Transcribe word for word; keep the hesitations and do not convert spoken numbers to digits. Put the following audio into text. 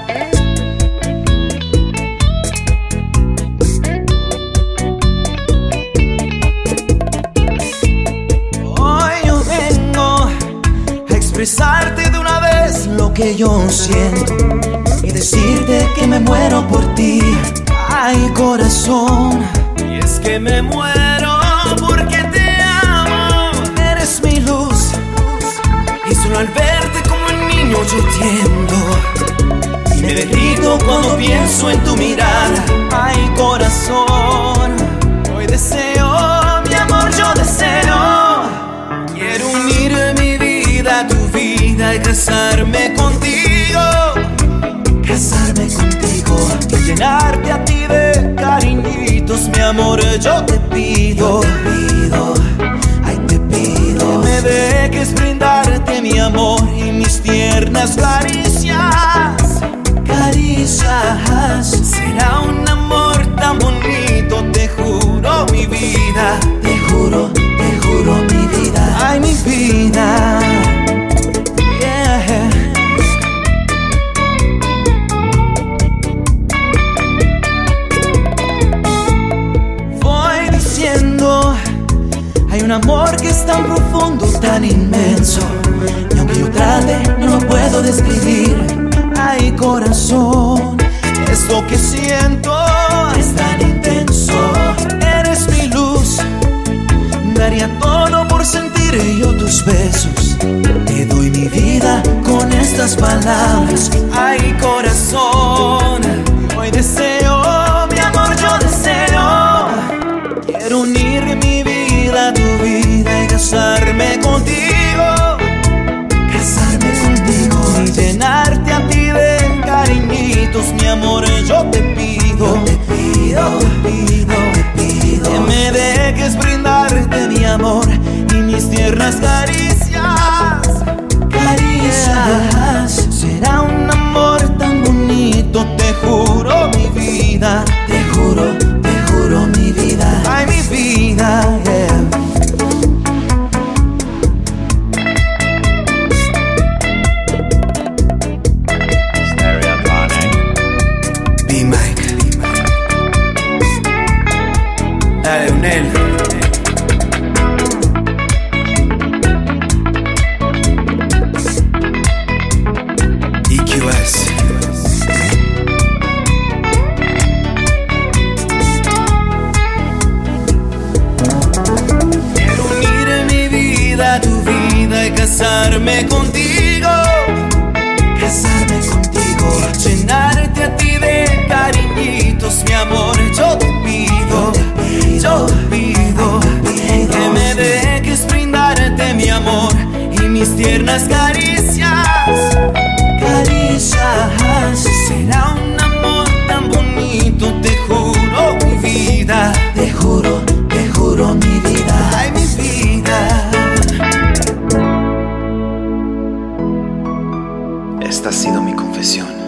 Hoy yo vengo a expresarte de una vez lo que yo siento y decirte que me muero por ti. Ay, corazón, y es que me muero porque te amo. eres mi luz Y solo al verte como un niño yo tiendo, y me derrito cuando pienso en tu mirada. ay, corazón, Hoy deseo, mi amor, yo deseo. Quiero unir mi vida a tu vida y casarme contigo. casarme contigo Y llenarte a ti de cariñitos, mi amor, yo te pido. te pido, ay, te pido Que me dejes brindarte mi amor y mis tiernas caricias. caricias. Será un amor tan bonito, te juro, mi vida. Te juro, te juro mi vida, Ay, mi vida. yeah. Voy diciendo, hay un amor que es tan profundo, tan inmenso, y aunque yo trate, no lo puedo describir. Ay, corazón, Esto que siento es tan intenso. Eres mi luz, daría todo por sentir yo tus besos. Te doy mi vida con estas palabras. Ay, corazón, hoy deseo, mi amor, yo deseo. Quiero unir mi vida a tu vida y casarme contigo. Casarme contigo Y llenarte a ti de cariñitos, mi amor, yo te pido. te pido, te pido, te pido Que me dejes brindarte mi amor y mis tiernas caricias. caricias. Será un amor tan bonito, te juro, mi vida. Te juro, te juro mi vida, Ay, mi vida, yeah. B-Mike. Dale, Unel. E Q S. Quiero unir mi vida a tu vida y casarme contigo. casarme contigo Llenarte a ti de cariñitos, mi amor, yo te pido. Yo te pido que me dejes brindarte mi amor y mis tiernas caricias. caricias. Será un amor tan bonito, te juro, mi vida. Te juro, te juro mi vida, Ay, mi vida. Esta ha sido mi confesión.